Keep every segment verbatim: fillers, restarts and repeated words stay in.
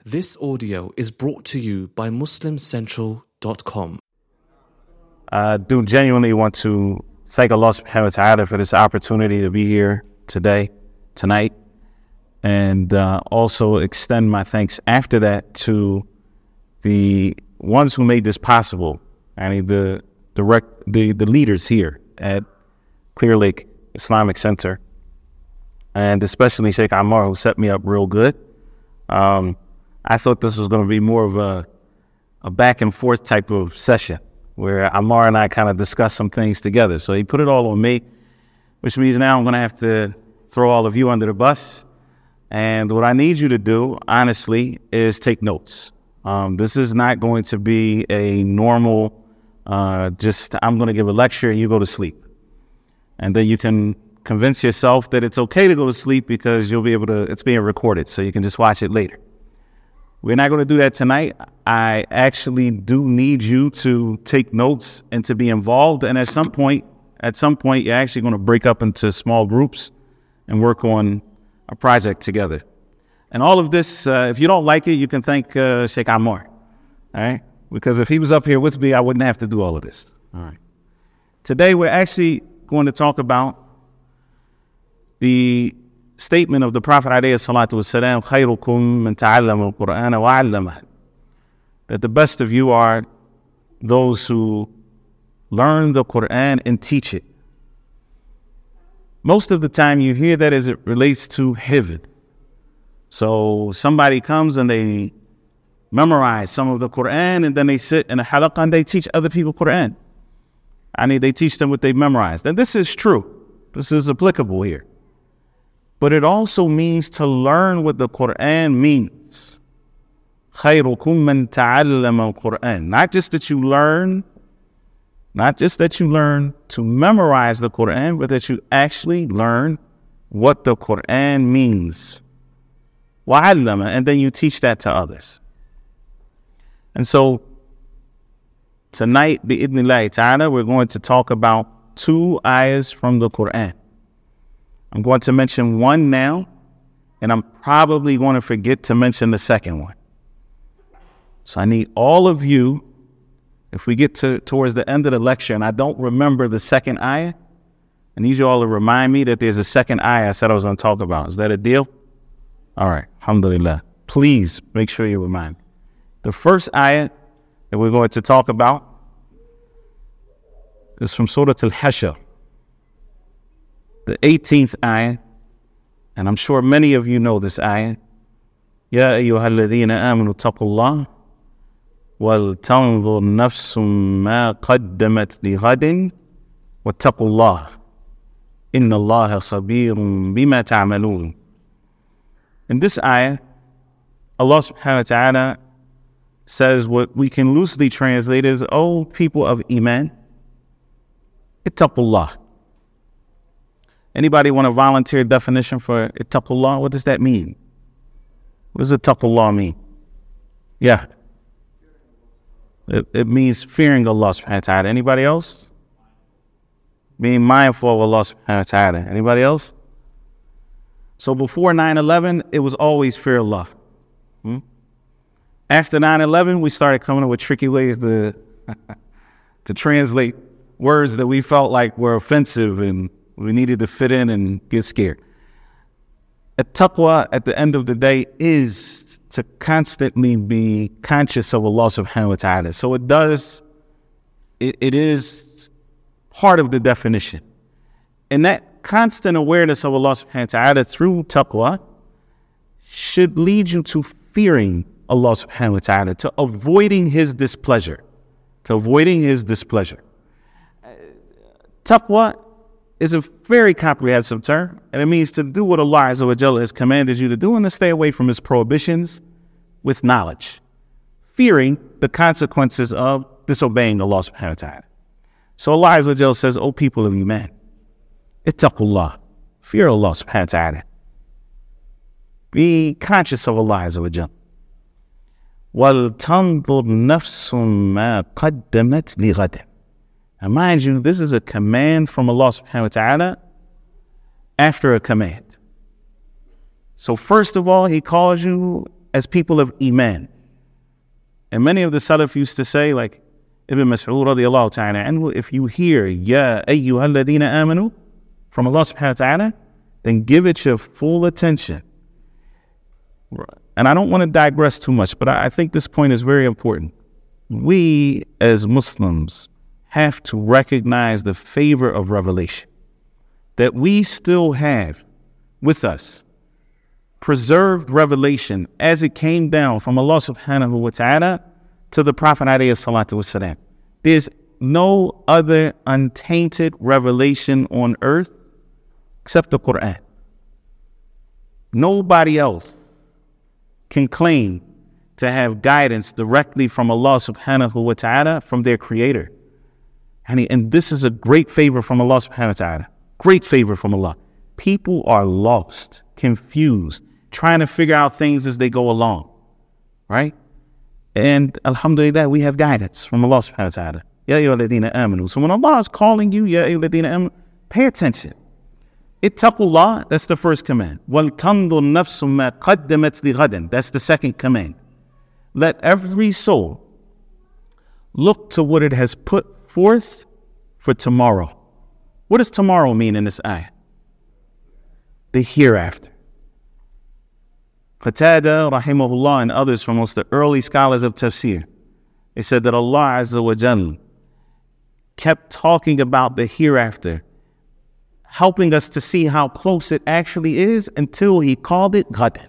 This audio is brought to you by Muslim Central dot com. I do genuinely want to thank Allah subhanahu wa ta'ala for this opportunity to be here today, tonight, and uh, also extend my thanks after that to the ones who made this possible. I mean, the direct, the, the leaders here at Clear Lake Islamic Center, and especially Sheikh Ammar, who set me up real good. Um, I thought this was going to be more of a, a back and forth type of session where Ammar and I kind of discuss some things together. So he put it all on me, which means now I'm going to have to throw all of you under the bus. And what I need you to do, honestly, is take notes. Um, this is not going to be a normal, uh, just I'm going to give a lecture and you go to sleep. And then you can convince yourself that it's okay to go to sleep because you'll be able to, it's being recorded, so you can just watch it later. We're not going to do that tonight. I actually do need you to take notes and to be involved. And at some point, at some point, you're actually going to break up into small groups and work on a project together. And all of this, uh, if you don't like it, you can thank uh, Sheikh Ammar, all right? Because if he was up here with me, I wouldn't have to do all of this. All right. Today, we're actually going to talk about the statement of the Prophet alayhi salatu wasalam, khayrukum man ta'allama al-Qur'ana wa 'allamah, that the best of you are those who learn the Qur'an and teach it. Most of the time you hear that as it relates to hifz. So somebody comes and they memorize some of the Qur'an and then they sit in a halaqah and they teach other people Qur'an. I mean, they teach them what they've memorized. And this is true. This is applicable here. But it also means to learn what the Qur'an means. خَيْرُكُمْ مَنْ تَعَلَّمَ الْقُرْآنَ. Not just that you learn, not just that you learn to memorize the Qur'an, but that you actually learn what the Qur'an means. وَعَلَّمَ. And then you teach that to others. And so tonight, bi'idhnillahi ta'ala, we're going to talk about two ayahs from the Qur'an. I'm going to mention one now, and I'm probably going to forget to mention the second one. So I need all of you, if we get to towards the end of the lecture and I don't remember the second ayah, I need you all to remind me that there's a second ayah I said I was going to talk about. Is that a deal? All right, alhamdulillah. Please make sure you remind me. The first ayah that we're going to talk about is from Surah Al-Hashr, the eighteenth ayah, and I'm sure many of you know this ayah. Ya ayyuha alladhina amanu taqullah wal tanzur nafsum ma qaddamat li ghadin wattaqullah inna Allaha khabirun bima ta'malun. In this ayah, Allah subhanahu wa ta'ala says what we can loosely translate as, O people of Iman, ittaqullah. Anybody want a volunteer definition for ittaqullah? What does that mean? What does ittaqullah mean? Yeah. It, it means fearing Allah subhanahu wa ta'ala. Anybody else? Being mindful of Allah subhanahu wa ta'ala. Anybody else? So before nine eleven, it was always fear Allah. Hmm? After nine eleven, we started coming up with tricky ways to, to translate words that we felt like were offensive and we needed to fit in and get scared. At-taqwa, at the end of the day, is to constantly be conscious of Allah subhanahu wa ta'ala. So it does, it, it is part of the definition. And that constant awareness of Allah subhanahu wa ta'ala through taqwa should lead you to fearing Allah subhanahu wa ta'ala, to avoiding His displeasure, to avoiding His displeasure. Taqwa is a very comprehensive term, and it means to do what Allah Azza wa Jalla has commanded you to do and to stay away from His prohibitions with knowledge, fearing the consequences of disobeying Allah subhanahu wa ta'ala. So Allah Azza wa Jalla says, O people of Iman, ittaqullah, fear Allah subhanahu wa ta'ala. Be conscious of Allah Azza wa Jalla. وَلْتَنْظُرْ نَفْسٌ مَا قَدَّمَتْ لِغَدٍ. Now mind you, this is a command from Allah subhanahu wa ta'ala after a command. So first of all, He calls you as people of Iman. And many of the Salaf used to say, like Ibn Mas'ud radiallahu ta'ala anhu, if you hear Ya ayyuha alladhina amanu from Allah subhanahu wa ta'ala, then give it your full attention. And I don't want to digress too much, but I, I think this point is very important. We as Muslims have to recognize the favor of revelation that we still have with us. Preserved revelation as it came down from Allah subhanahu wa ta'ala to the Prophet alayhi salatu wasalam. There's no other untainted revelation on earth except the Quran. Nobody else can claim to have guidance directly from Allah subhanahu wa ta'ala, from their creator. And, he, and this is a great favor from Allah subhanahu wa ta'ala. Great favor from Allah. People are lost, confused, trying to figure out things as they go along, right? And alhamdulillah, we have guidance from Allah subhanahu wa ta'ala. Ya ayyuhalladhina amanu. So when Allah is calling you, Ya ayyuhalladhina amanu, pay attention. Ittaqullah, that's the first command. Wal tandur nafsum ma qaddamat li ghadan. That's the second command. Let every soul look to what it has put forth for tomorrow. What does tomorrow mean in this ayah? The hereafter. Qatada, rahimahullah, and others from most of the early scholars of tafsir, they said that Allah Azza wa Jal kept talking about the hereafter, helping us to see how close it actually is until He called it ghadan.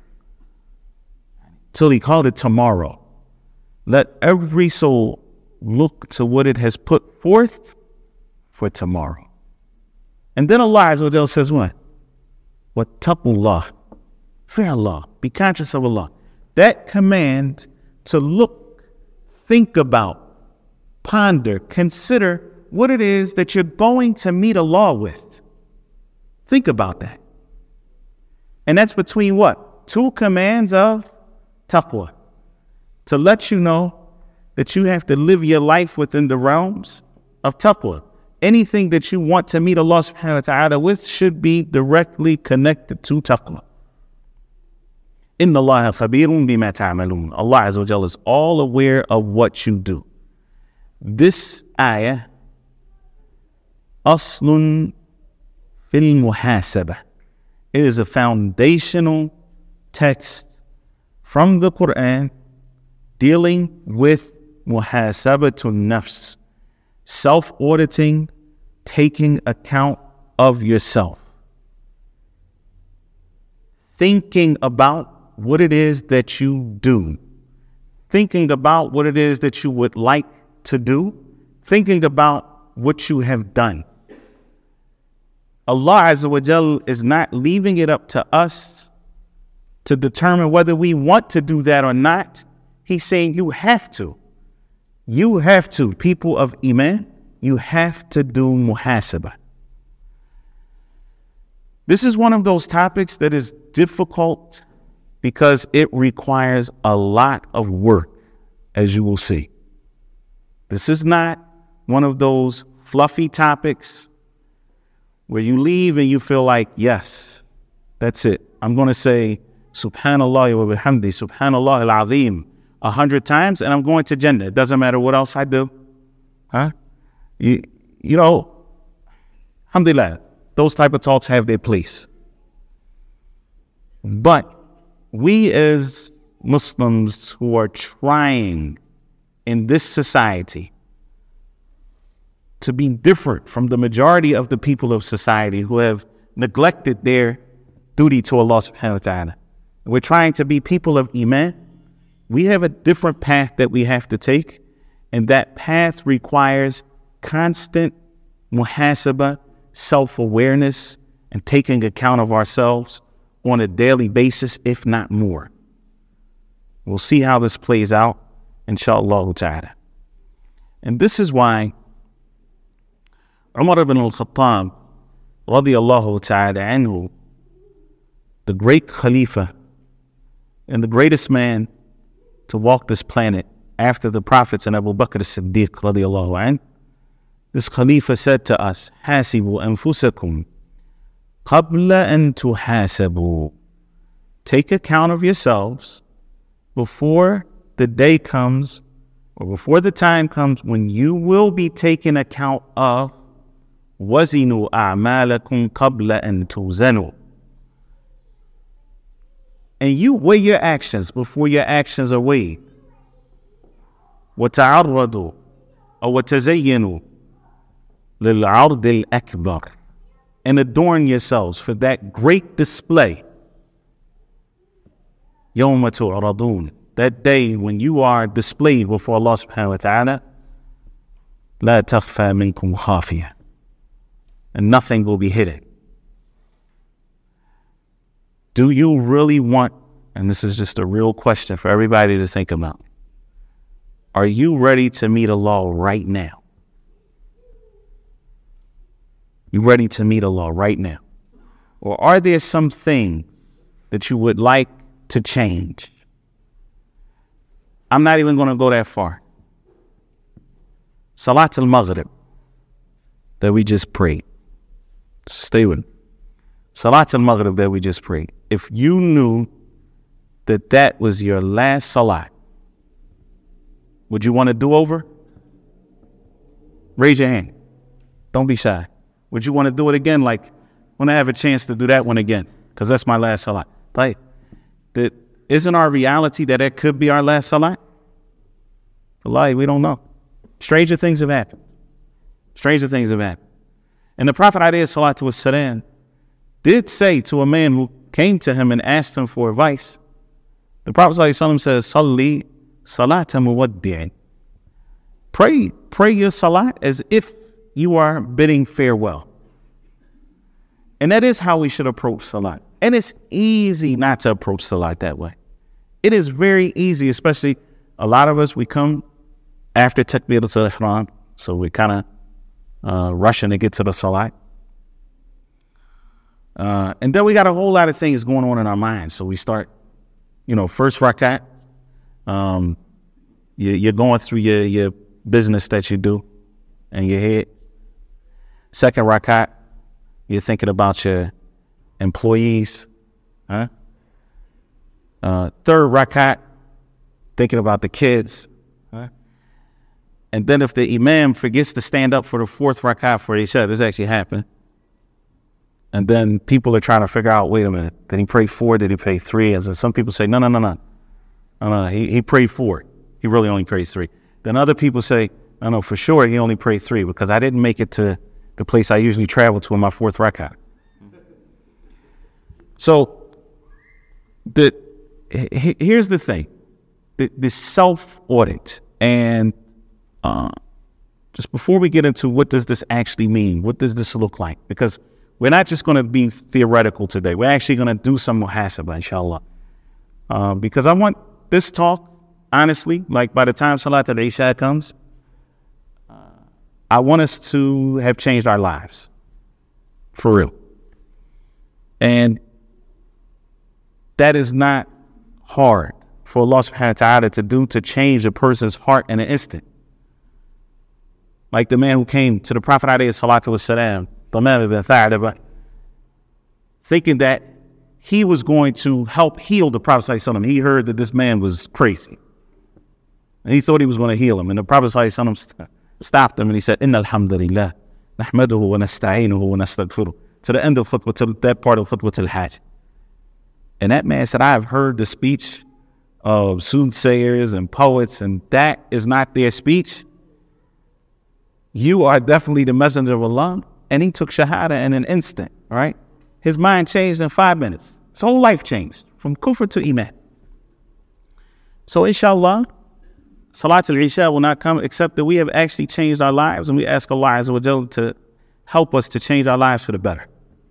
Till He called it tomorrow. Let every soul look to what it has put forth for tomorrow. And then Allah Azza wa Jal says what? Wattaqullah. Fear Allah. Be conscious of Allah. That command to look, think about, ponder, consider what it is that you're going to meet Allah with. Think about that. And that's between what? Two commands of taqwa. To let you know that you have to live your life within the realms of taqwa. Anything that you want to meet Allah subhanahu wa ta'ala with should be directly connected to taqwa. Inna Allah khabirun bima ta'malun. Allah Azza wa Jalla is all aware of what you do. This ayah, aslun fil muhasabah. It is a foundational text from the Quran dealing with muhasabatun nafs, self-auditing, taking account of yourself, thinking about what it is that you do, thinking about what it is that you would like to do, thinking about what you have done. Allah Azza wa Jal is not leaving it up to us to determine whether we want to do that or not. He's saying you have to. You have to, people of Iman, you have to do muhasabah. This is one of those topics that is difficult because it requires a lot of work, as you will see. This is not one of those fluffy topics where you leave and you feel like, yes, that's it. I'm going to say, Subhanallah wa bihamdi, Subhanallah al-Azim, a hundred times, and I'm going to Jannah. It doesn't matter what else I do. Huh? You, you know, alhamdulillah, those type of talks have their place. But we as Muslims who are trying in this society to be different from the majority of the people of society who have neglected their duty to Allah subhanahu wa ta'ala. We're trying to be people of Iman. We have a different path that we have to take, and that path requires constant muhasabah, self-awareness, and taking account of ourselves on a daily basis, if not more. We'll see how this plays out, inshallah ta'ala. And this is why Umar ibn al-Khattab, radiyallahu ta'ala anhu, the great Khalifa and the greatest man to walk this planet after the prophets and Abu Bakr as-Siddiq, radiyallahu anhu, this Khalifa said to us, Hasibu anfusakum qabla an tuhasabu. Take account of yourselves before the day comes or before the time comes when you will be taking account of وَزِنُوا أَعْمَالَكُمْ قَبْلَ أَن تُوزَنُوا. And you weigh your actions before your actions are weighed. وَتَعَرَّضُوا أو وَتَزَيَّنُوا لِلْعَرْضِ الْأَكْبَرِ. And adorn yourselves for that great display. يَوْمَ تُعْرَضُونَ. That day when you are displayed before Allah subhanahu wa ta'ala. لَا تَخْفَى مِنْكُمْ خَافِيَةٌ. And nothing will be hidden. Do you really want, and this is just a real question for everybody to think about, are you ready to meet Allah right now? You ready to meet Allah right now? Or are there some things that you would like to change? I'm not even going to go that far. Salat al-Maghrib that we just prayed. Stay with me. Salat al-Maghrib that we just prayed. If you knew that that was your last salat, would you want to do over? Raise your hand. Don't be shy. Would you want to do it again? Like, when I have a chance to do that one again, because that's my last salat. Like, that isn't our reality that that could be our last salat? Wallahi, we don't know. Stranger things have happened. Stranger things have happened. And the Prophet alayhi salatu wassalam did say to a man who came to him and asked him for advice, the Prophet sallallahu alaihi wasallam says, Salli salata muwaddi'in. Pray, pray your salat as if you are bidding farewell. And that is how we should approach salat. And it's easy not to approach salat that way. It is very easy, especially a lot of us, we come after takbiratul ihram, so we're kind of uh, rushing to get to the salat. Uh, and then we got a whole lot of things going on in our minds. So we start, you know, first rakat, um, you, you're going through your, your business that you do in your head. Second rakat, you're thinking about your employees. Huh? Uh, third rakat, thinking about the kids. Huh? And then if the imam forgets to stand up for the fourth rakat for Isha, this actually happened. And then people are trying to figure out, wait a minute, did he pray four? Did he pray three? And so some people say, no, no, no, no. No, no, he, he prayed four. He really only prayed three. Then other people say, no, no, for sure he only prayed three because I didn't make it to the place I usually travel to in my fourth rakat. So the, here's the thing. The, the self-audit. And uh, just before we get into what does this actually mean, what does this look like? Because we're not just going to be theoretical today. We're actually going to do some muhasabah, inshallah. Uh, because I want this talk, honestly, like by the time Salat al-Isha comes, uh, I want us to have changed our lives. For real. And that is not hard for Allah subhanahu wa ta'ala to do, to change a person's heart in an instant. Like the man who came to the Prophet alayhi salatu wasalam, Tamam ibn Tha'laba, thinking that he was going to help heal the Prophet sallallahu alaihi wasallam. He heard that this man was crazy. And he thought he was going to heal him. And the Prophet sallallahu alaihi wasallam st- stopped him and he said, Inna alhamdulillah, nahmaduhu wa nasta'inuhu wa nastaghfiruh. To the end of khutbah, to that part of khutbah al-hajj. And that man said, I have heard the speech of soothsayers and poets, and that is not their speech. You are definitely the messenger of Allah. And he took shahada in an instant, all right? His mind changed in five minutes. His whole life changed from kufr to iman. So inshallah, Salat al-Isha will not come except that we have actually changed our lives, and we ask Allah Azza wa Jalla to help us to change our lives for the better.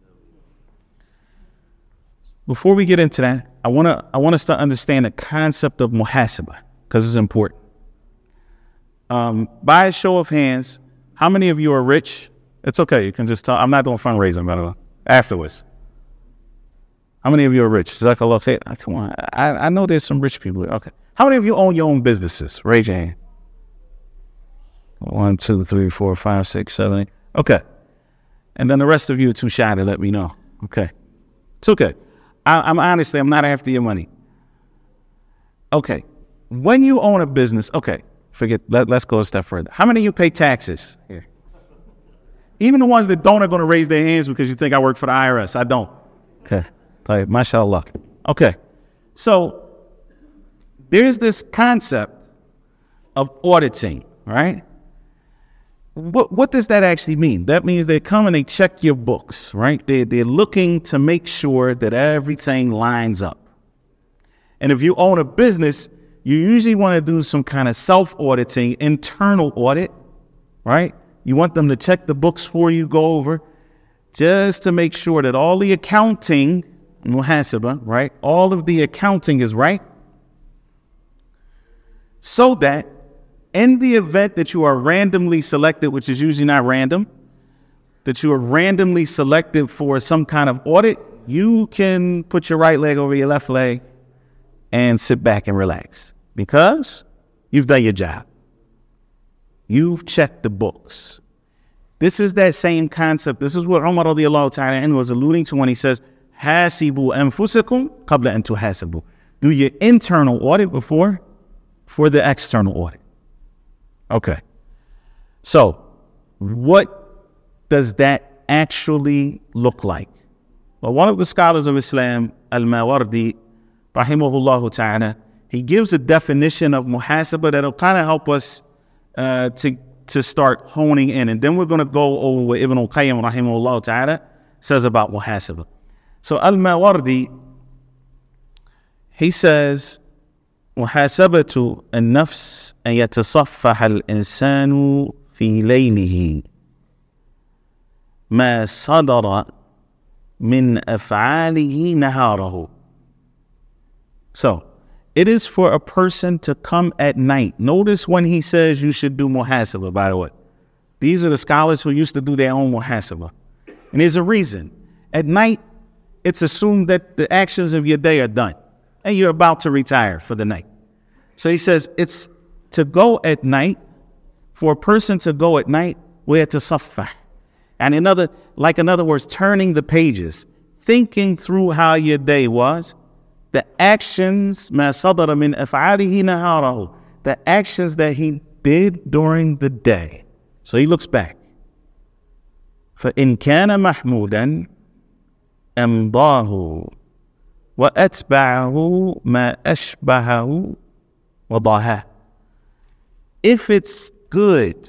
Before we get into that, I want to I want us to understand the concept of muhasabah, because it's important. Um, by a show of hands, how many of you are rich? It's okay, you can just tell. I'm not doing fundraising, by the way, afterwards. How many of you are rich? Jazakallah khair. Come on, I, I know there's some rich people here. Okay. How many of you own your own businesses? Raise your hand. One, two, three, four, five, six, seven, eight. Okay. And then the rest of you are too shy to let me know. Okay. It's okay. I, I'm honestly, I'm not after your money. Okay. When you own a business, okay, forget, let, let's go a step further. How many of you pay taxes here? Even the ones that don't are going to raise their hands because you think I work for the I R S. I don't. Okay. Like, mashallah. Okay. So there's this concept of auditing, right? What what does that actually mean? That means they come and they check your books, right? They, they're looking to make sure that everything lines up. And if you own a business, you usually want to do some kind of self-auditing, internal audit, right? You want them to check the books for you, go over, just to make sure that all the accounting, muhasabah, right? All of the accounting is right. So that in the event that you are randomly selected, which is usually not random, that you are randomly selected for some kind of audit, you can put your right leg over your left leg and sit back and relax because you've done your job. You've checked the books. This is that same concept. This is what Umar radiallahu ta'ala anhu was alluding to when he says, Hasibu anfusakum qabla an tuhasabu. Do your internal audit before for the external audit. Okay. So, what does that actually look like? Well, one of the scholars of Islam, Al-Mawardi, rahimahullah ta'ala, he gives a definition of muhasabah that'll kind of help us uh, to, to start honing in. And then we're going to go over what Ibn al-Qayyim, rahimahullah ta'ala, says about muhasabah. So, Al-Mawardi, he says, محاسبة النفس أن يتصفح الإنسان في ليله ما صدر من أفعاله نهاره. So, it is for a person to come at night. Notice when he says you should do muhasabah, by the way. These are the scholars who used to do their own muhasabah. And there's a reason. At night, it's assumed that the actions of your day are done and you're about to retire for the night. So he says it's to go at night, for a person to go at night, where to saffah. And in other, like in other words, turning the pages, thinking through how your day was, the actions, ma sadara min af'alihi naharahu, the actions that he did during the day. So he looks back. فَإِنْ كَانَ مَحْمُودًا أَمْضَاهُ وَأَتْبَعَهُ مَا أَشْبَهَهُ وَضَاهَا. If it's good,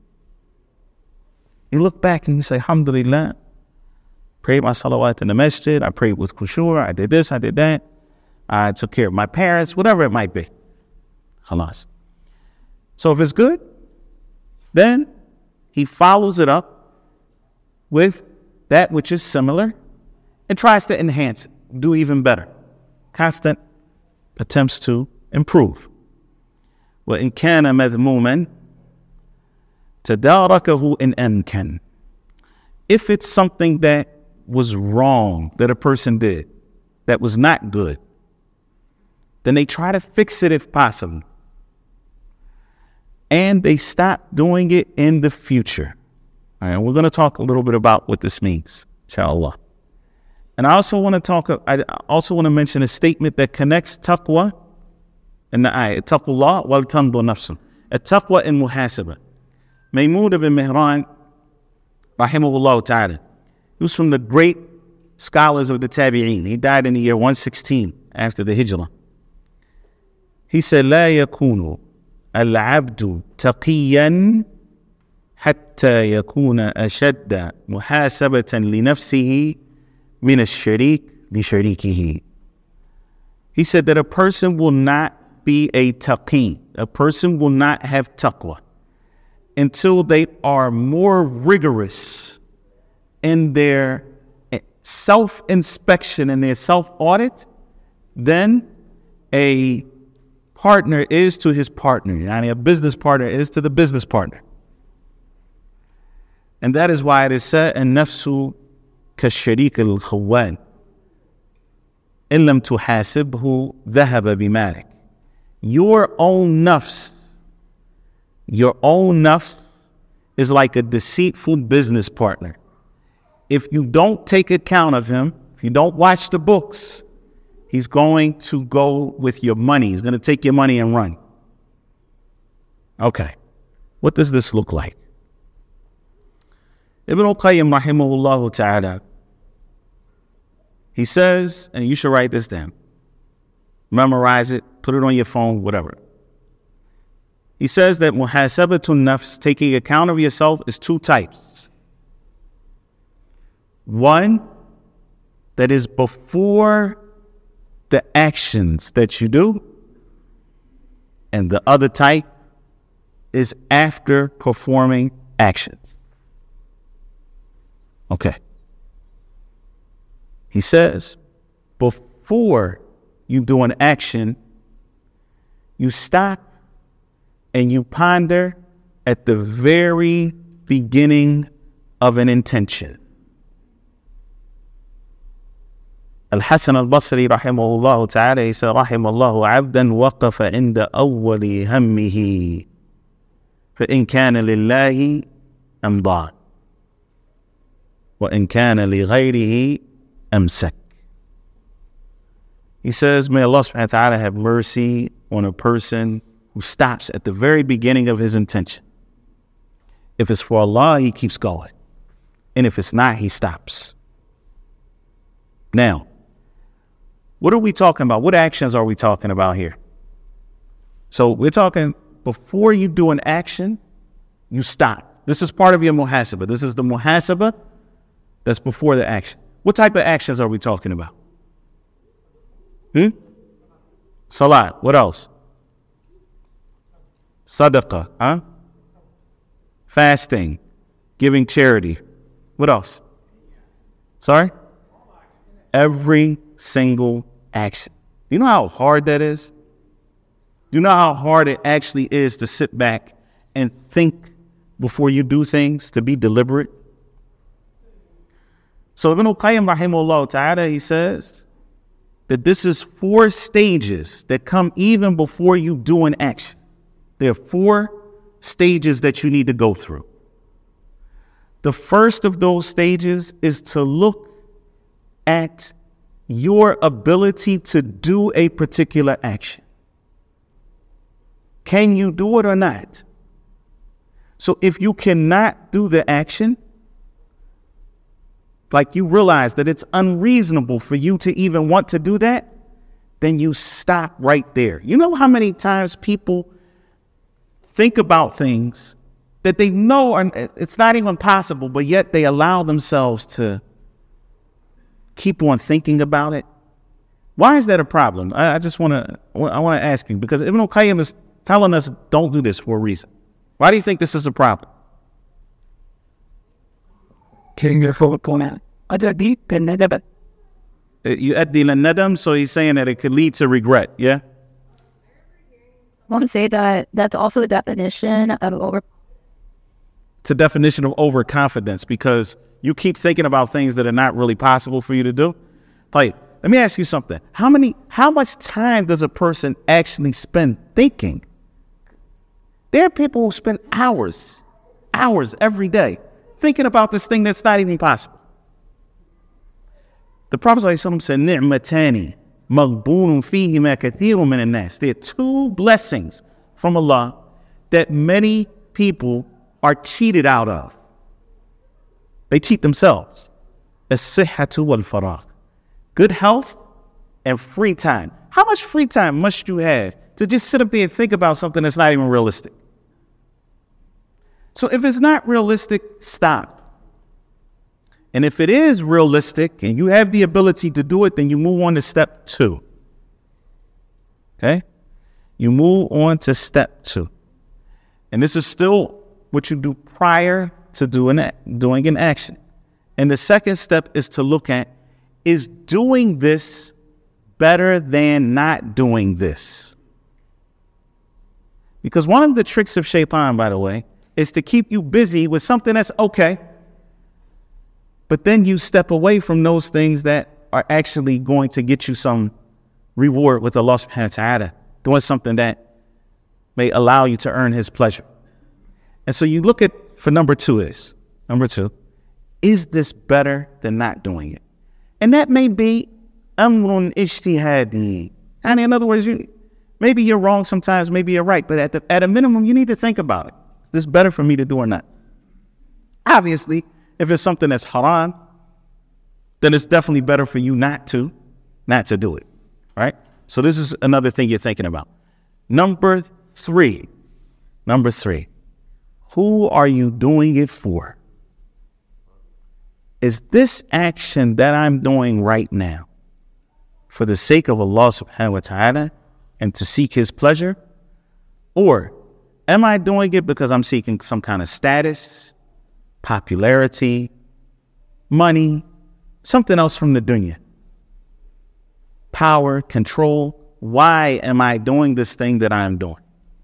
you look back and you say, Alhamdulillah, prayed my salawat in the masjid, I prayed with khushu', I did this, I did that, I took care of my parents, whatever it might be. Khalas. So if it's good, then he follows it up with that which is similar and tries to enhance it, do even better. Constant attempts to improve. وَإِنْ كَانَ مَذْمُومًا تَدَارَكَهُ إِنْ أَمْكَنَ. If it's something that was wrong that a person did, that was not good, then they try to fix it if possible. And they stop doing it in the future. All right, we're going to talk a little bit about what this means, inshallah. And I also want to talk, I also want to mention a statement that connects taqwa and the ayah, taqullah wal tandu nafsun. At-taqwa and muhasabah. Maymun ibn Mihran, rahimahullah ta'ala, he was from the great scholars of the Tabi'een. He died in the year one sixteen after the Hijrah. He said, لا يكون العبد تقيا حتى يكون أشد محاسبة لنفسه من الشريك لشريكه. He said that a person will not be a taqi, a person will not have taqwa until they are more rigorous in their self-inspection and their self-audit than a partner is to his partner, and a business partner is to the business partner. And that is why it is said, النفس كالشريك الخوان إن لم تحاسبه ذهب بمالك. Your own nafs, your own nafs is like a deceitful business partner. If you don't take account of him, if you don't watch the books, He's going to go with your money. He's going to take your money and run. Okay. What does this look like? Ibn al-Qayyim rahimahullah ta'ala, he says, and you should write this down, memorize it, put it on your phone, whatever. He says that muhasabatun nafs, taking account of yourself, is two types. One that is before the actions that you do, and the other type is after performing actions. Okay. He says, before you do an action, you stop and you ponder at the very beginning of an intention. Al-Hasan al-Basri rahimahullah ta'ala, he said, rahimallahu abdan waqafa inda awwali hammihi fa in kana lillahi amdan wa in kana li ghayrihi amsak. He says, may Allah subhanahu wa ta'ala have mercy on a person who stops at the very beginning of his intention. If it's for Allah, he keeps going. And if it's not, he stops. Now, what are we talking about? What actions are we talking about here? So we're talking before you do an action, you stop. This is part of your muhasabah. This is the muhasabah that's before the action. What type of actions are we talking about? Hmm? Salat. What else? Sadaqah. Huh? Fasting. Giving charity. What else? Sorry? Every single action. Do you know how hard that is? Do you know how hard it actually is to sit back and think before you do things, to be deliberate? So Ibn al-Qayyim rahimahullah ta'ala, he says that this is four stages that come even before you do an action. There are four stages that you need to go through. The first of those stages is to look at your ability to do a particular action. Can you do it or not? So if you cannot do the action, like you realize that it's unreasonable for you to even want to do that, then you stop right there. You know how many times people think about things that they know are, it's not even possible, but yet they allow themselves to keep on thinking about it? Why is that a problem? I, I just want to I want to ask you, because Ibn al-Qayyim is telling us don't do this for a reason. Why do you think this is a problem? You addi lan-nadam, so he's saying that it could lead to regret, yeah? I want to say that that's also a definition of over. It's a definition of overconfidence, because you keep thinking about things that are not really possible for you to do. Like, let me ask you something. How many, how much time does a person actually spend thinking? There are people who spend hours, hours every day thinking about this thing that's not even possible. The Prophet ﷺ said, "Ni'matani maghbunun fihima kathirun min an-nas." There are two blessings from Allah that many people are cheated out of. They cheat themselves. As-sihhatu wal-faragh. Good health and free time. How much free time must you have to just sit up there and think about something that's not even realistic? So if it's not realistic, stop. And if it is realistic and you have the ability to do it, then you move on to step two. Okay? You move on to step two. And this is still what you do prior to doing, doing an action. And the second step is to look at, is doing this better than not doing this? Because one of the tricks of shaitan, by the way, is to keep you busy with something that's okay, but then you step away from those things that are actually going to get you some reward with Allah subhanahu wa ta'ala, doing something that may allow you to earn his pleasure. And so you look at, for number two is, number two, is this better than not doing it? And that may be amrun ijtihadi. And in other words, you, maybe you're wrong sometimes, maybe you're right, but at the at a minimum, you need to think about it. Is this better for me to do or not? Obviously, if it's something that's haram, then it's definitely better for you not to, not to do it, right? So this is another thing you're thinking about. Number three, number three, who are you doing it for? Is this action that I'm doing right now for the sake of Allah subhanahu wa ta'ala and to seek His pleasure? Or am I doing it because I'm seeking some kind of status, popularity, money, something else from the dunya? Power, control. Why am I doing this thing that I'm doing?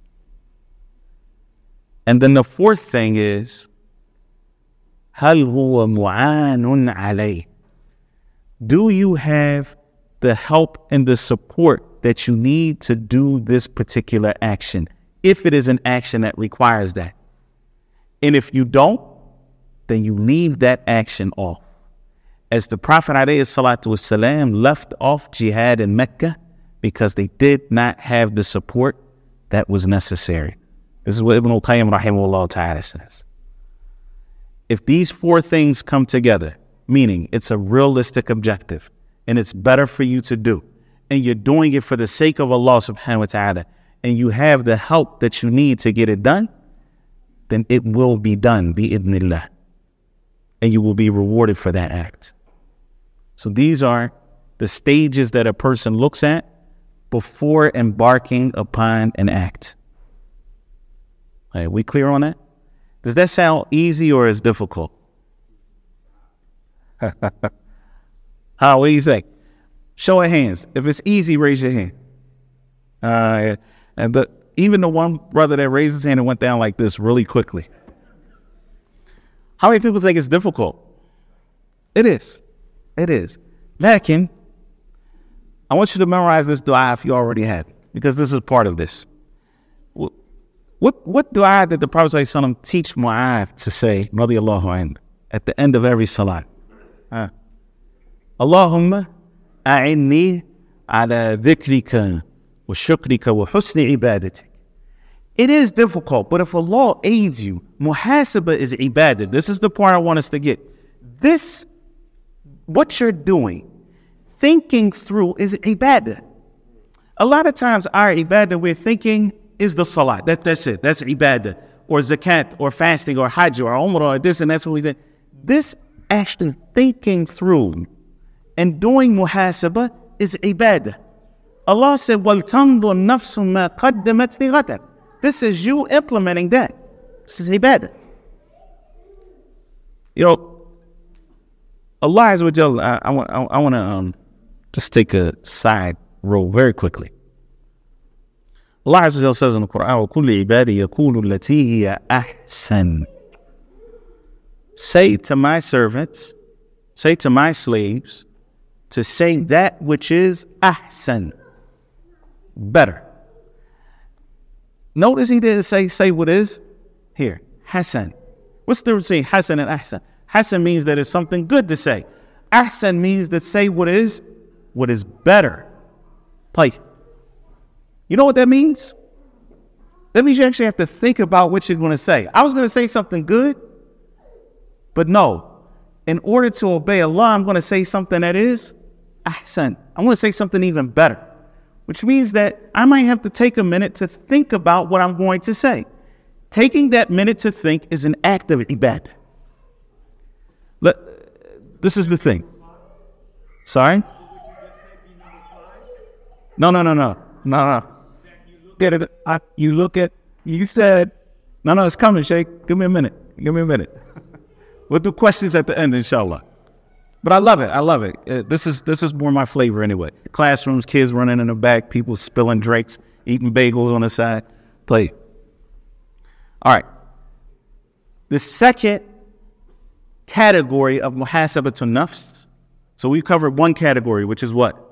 And then the fourth thing is, هل هو معان عليه? Do you have the help and the support that you need to do this particular action, if it is an action that requires that? And if you don't, then you leave that action off. As the Prophet ﷺ left off jihad in Mecca because they did not have the support that was necessary. This is what Ibn al-Qayyim rahimahullah ta'ala says. If these four things come together, meaning it's a realistic objective and it's better for you to do, and you're doing it for the sake of Allah subhanahu wa ta'ala, and you have the help that you need to get it done, then it will be done, bi-idhnillah. And you will be rewarded for that act. So these are the stages that a person looks at before embarking upon an act. Are we clear on that? Does that sound easy or is difficult? How, what do you think? Show of hands. If it's easy, raise your hand. Uh, and the, even the one brother that raised his hand and went down like this really quickly. How many people think it's difficult? It is. It is. Lakin, I want you to memorize this dua if you already have it, because this is part of this. What what dua did the Prophet ﷺ teach Mu'adh to say, radiyallahu anhu, at the end of every salat? Uh, Allahumma a'inni ala dhikrika wa shukrika wa husni ibadatik. It is difficult, but if Allah aids you, muhasabah is ibadah. This is the part I want us to get. This, what you're doing, thinking through, is ibadah. A lot of times our ibadah we're thinking is the salat. That, that's it. That's ibadah. Or zakat, or fasting, or hajj, or umrah, or this, and that's what we did. This actually thinking through and doing muhasabah is ibadah. Allah said, وَلْتَنْظُرْ نَفْسٌ مَا قَدَّمَتْ لِغَدًا. This is you implementing that. This is ibadah. You know, Allah Azza wa Jal, I, I want, I, I want to um, just take a side roll very quickly. Allah Azza wa Jal says in the Quran, وَكُلِّ عِبَادِي يَقُولُ الَّتِي هِيَ أَحْسَنُ. Say to my servants, say to my slaves, to say that which is ahsan, better. Notice he didn't say, say what is here, hasan. What's the difference between hasan and ahsan? Hasan means that it's something good to say. Ahsan means to say what is, what is better. Like, you know what that means? That means you actually have to think about what you're going to say. I was going to say something good, but no. In order to obey Allah, I'm going to say something that is ahsan. I'm going to say something even better. Which means that I might have to take a minute to think about what I'm going to say. Taking that minute to think is an act of ibadah. Let, this is the thing. Sorry? No, no, no, no. No, no. Get it? I, you look at, you said, no, no, it's coming, Sheikh. Give me a minute. Give me a minute. We'll do questions at the end, inshallah. But I love it. I love it. Uh, this is this is more my flavor anyway. Classrooms, kids running in the back, people spilling drinks, eating bagels on the side. Play. All right. The second category of muhasabatun nafs. So we covered one category, which is what?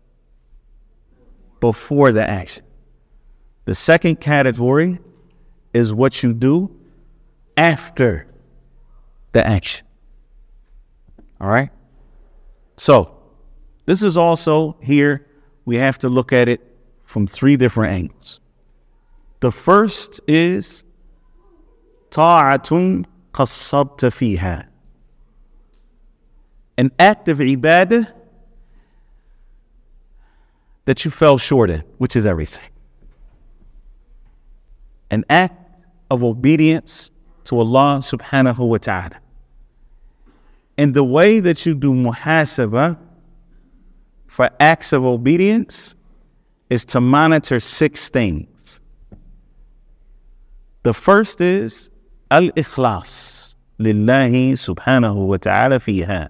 Before the action. The second category is what you do after the action. All right? So, This is also here, we have to look at it from three different angles. The first is ta'atun qassabta fiha. An act of ibadah that you fell short in, which is everything. An act of obedience to Allah subhanahu wa ta'ala. And the way that you do muhasabah for acts of obedience is to monitor six things. The first is al-ikhlas lillahi subhanahu wa ta'ala fiha.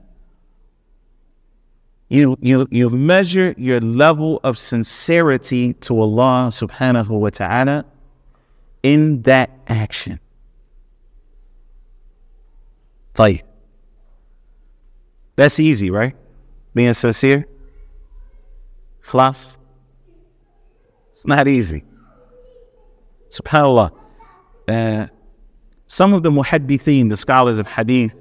You, you, you measure your level of sincerity to Allah subhanahu wa ta'ala in that action. طيب. That's easy, right? Being sincere. Ikhlas. It's not easy. SubhanAllah. Uh, some of the muhaddithin, the scholars of hadith,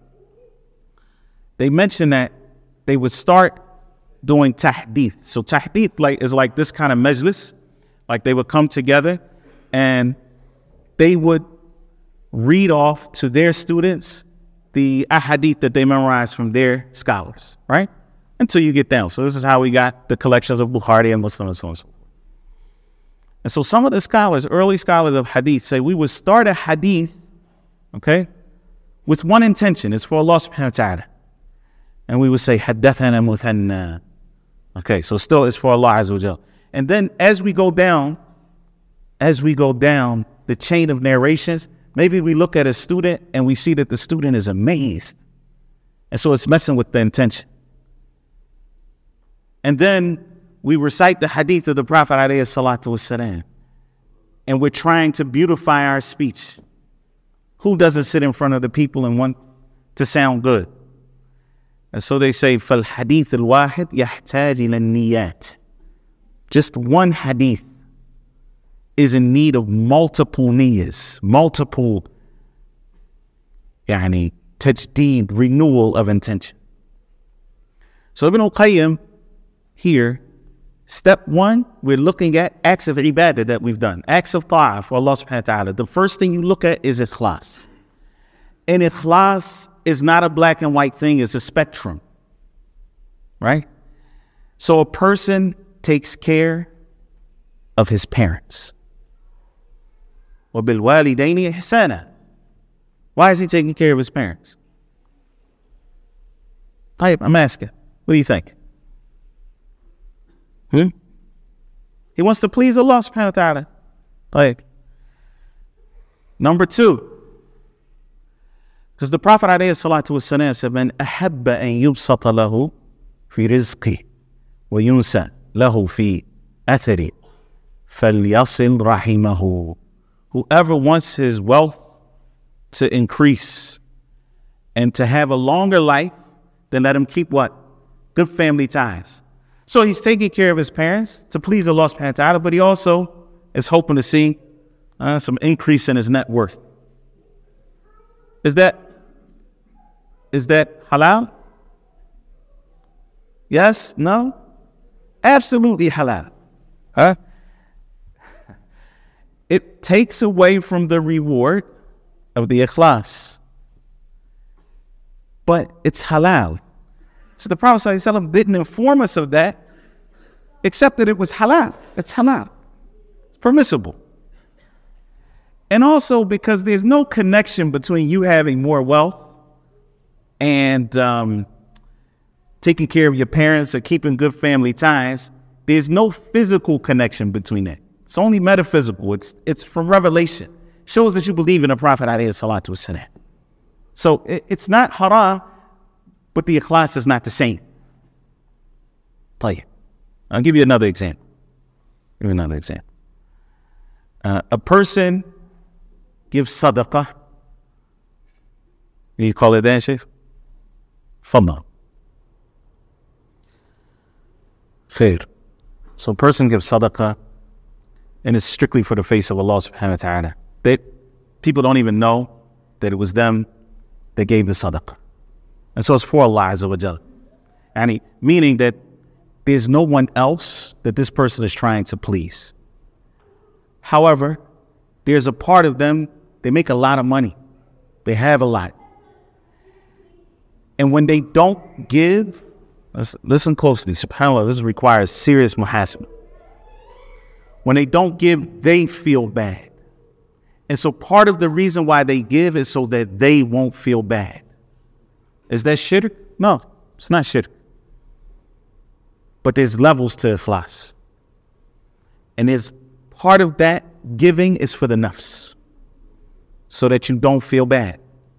they mention that they would start doing tahdith. So tahdith like, is like this kind of majlis. Like they would come together and they would read off to their students the ahadith that they memorized from their scholars, right? Until you get down. So this is how we got the collections of Bukhari and Muslim and so on and so forth. And so some of the scholars, early scholars of hadith, say we would start a hadith, okay, with one intention. It's for Allah subhanahu wa ta'ala. And we would say, haddathana muthanna. Okay, so still it's for Allah azza wa jal. And then as we go down, as we go down the chain of narrations, maybe we look at a student and we see that the student is amazed. And so it's messing with the intention. And then we recite the hadith of the Prophet alayhi salatu wasalam. And we're trying to beautify our speech. Who doesn't sit in front of the people and want to sound good? And so they say, فَالْحَدِيثُ الْوَاحِدْ يَحْتَاجِ إِلَى النِّيَّاتِ. Just one hadith is in need of multiple niyyahs, multiple yani, tajdeed, renewal of intention. So Ibn al-Qayyim here, step one, we're looking at acts of ibadah that we've done, acts of ta'ah for Allah subhanahu wa ta'ala. The first thing you look at is ikhlas. And ikhlas is not a black and white thing, it's a spectrum, right? So a person takes care of his parents. وَبِالْوَالِدَيْنِ إِحْسَانًا. Why is he taking care of his parents? I'm asking, what do you think? Hmm? He wants to please Allah subhanahu wa ta'ala. Like, number two, because the Prophet alayhi salatu wasalam said, "Man ahabba an yubsata lahu fi rizqi wa yunsa lahu fi athari falyasil rahimahu." Whoever wants his wealth to increase and to have a longer life, then let him keep what? Good family ties. So he's taking care of his parents to please Allah subhanahu wa ta'ala, but he also is hoping to see uh, some increase in his net worth. Is that, is that halal? Yes? No? Absolutely halal. Huh? It takes away from the reward of the ikhlas. But it's halal. So the Prophet ﷺ didn't inform us of that, except that it was halal. It's halal. It's permissible. And also because there's no connection between you having more wealth and um, taking care of your parents or keeping good family ties. There's no physical connection between that. It's only metaphysical. It's it's from revelation. Shows that you believe in the Prophet alayhi salatu wasalam. So it, it's not haram, but the ikhlas is not the same. Play. I'll give you another example. Give you another example. Uh, a person gives sadaqah. You call it that, Shaykh? Fadna. Khair. So a person gives sadaqah, and it's strictly for the face of Allah subhanahu wa ta'ala. They, people don't even know that it was them that gave the sadaqah. And so it's for Allah azza wa jal. And he, meaning that there's no one else that this person is trying to please. However, there's a part of them, they make a lot of money. They have a lot. And when they don't give, listen, listen closely, subhanAllah, this requires serious muhasabah. When they don't give, they feel bad. And so part of the reason why they give is so that they won't feel bad. Is that shirk? No, it's not shirk. But there's levels to ikhlas. And there's part of that giving is for the nafs, so that you don't feel bad.